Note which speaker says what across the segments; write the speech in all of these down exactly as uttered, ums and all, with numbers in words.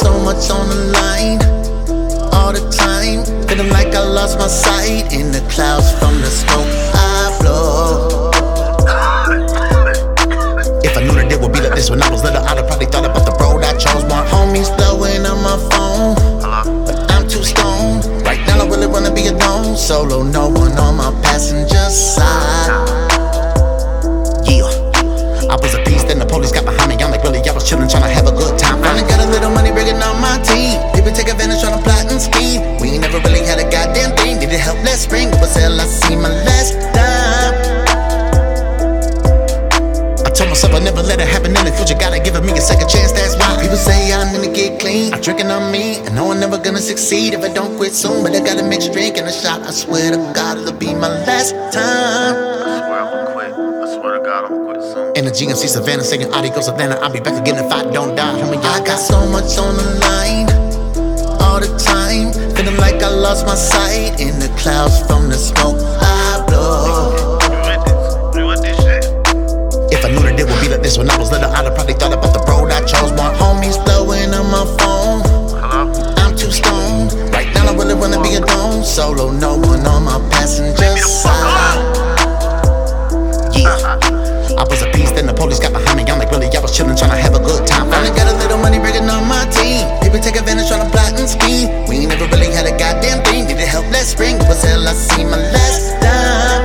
Speaker 1: so much on the line all the time, feeling like I lost my sight in the clouds from the smoke I blow. If I knew that it would be like this when I was little, I'd have probably thought about the road I chose. More homies blowing on my phone, but I'm too stoned. Right now I really wanna be alone, solo, no one on my passenger side. Yeah, I was a beast, then the police got behind me. I'm like, really, I was chillin', tryna have a good time. Finally got a little money, bringing on my team. People take advantage, tryna plot and scheme. We ain't never really had a goddamn thing. Needed help last spring, it was hell I see my last time. I told myself I'd never let it happen in the future. Gotta give me a second chance, that's why people say I need to get clean. I'm drinking on me, and know I'm never gonna succeed if I don't quit soon. But I gotta mix drink and a shot. I swear to God, it'll be my last time.
Speaker 2: I swear I'm gonna quit. I swear to God, I'm gonna quit soon.
Speaker 1: In the G M C Savannah, singing Adios Savannah. I'll be back again if I don't die. Homie, I got so much on the line all the time, feeling like I lost my sight in the clouds from the smoke I blow. If I knew that it would be like this when I was little, I'd have probably thought about the road I chose. More homies blowing on my phone, I'm too stoned. Right now I really wanna be alone, solo, no one on my passenger side. Yeah, I was a beast, then the police got behind me. I'm like, really, I was chillin', tryna have a good time. Finally got a little money, bringing on my team. People take advantage, tryna plot and scheme. We ain't never really had a goddamn thing. Needed help last spring, it was hell I see my last time.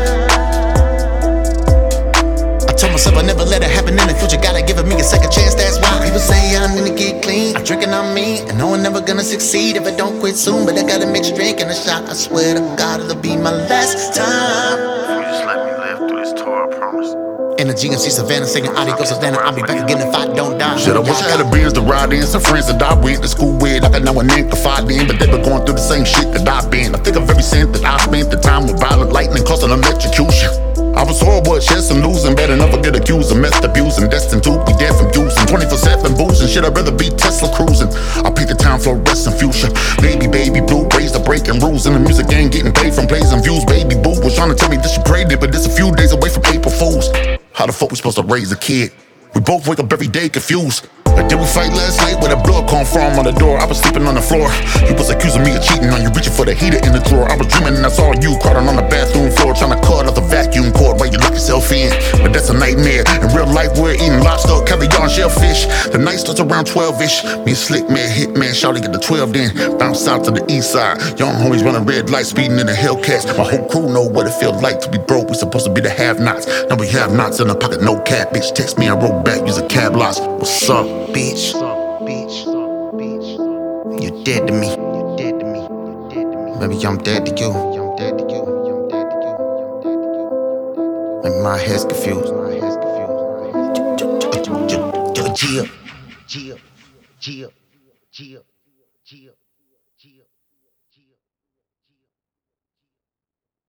Speaker 1: I told myself I'd never let it happen in the future. Gotta give me a second chance, that's why people say I need to get clean. I'm drinking on me, and know I'm never gonna succeed if I don't quit soon. But I gotta mix drink and a shot. I swear to God, it'll be my last time.
Speaker 2: You just let me live through this tour, I promise.
Speaker 1: In the G M C Savannah, singing Adios Savannah. I'll be back again if I don't die.
Speaker 3: Shit, I wish I had a Benz to ride in. Some friends that I went to school with, I could now and then confide in, but they been going through the same shit that I've been. I think of every cent that I spent, the time with violent lightning causing electrocution. I was horrible at chess and losing, better never get accused of meth abusing, destined to be dead from using twenty-four seven boozing. Shit, I'd rather be Tesla cruising. I pick the time for rest and future. Baby, baby, blue, raised the breaking rules in the music game, getting paid from plays and views. Baby boo was trying to tell me that she prayed it, but it's a few days away from April Fools. How the fuck we supposed to raise a kid? We both wake up every day confused. Like, did we fight last night? Where the blood come from on the door? I was sleeping on the floor. You was accusing me of cheating on you, reaching for the heater in the drawer. I was dreaming and I saw you crawling on the bathroom floor, trying to cut off the vacuum cord while you lock yourself in. But that's a nightmare. In real life, we're eating lobster, caviar, and shellfish. The night starts around twelve-ish. Me and Slick Man, Hitman, shouty get the twelve then. Bounce out to the east side. Young homies running red lights, speeding in the Hellcats. My whole crew know what it feels like to be broke. We supposed to be the have-nots. Now we have nots in the pocket, no cap. Bitch, text me and wrote back, use a cab loss. What's up, bitch?
Speaker 1: Bitch, bitch, you dead to me. You dead to me. You dead to me. Maybe I'm dead to you. I'm dead to you. I'm dead to you. I'm dead to you. Maybe my head's confused. My head's confused. Gia, Gia, Gia, Gia, Gia.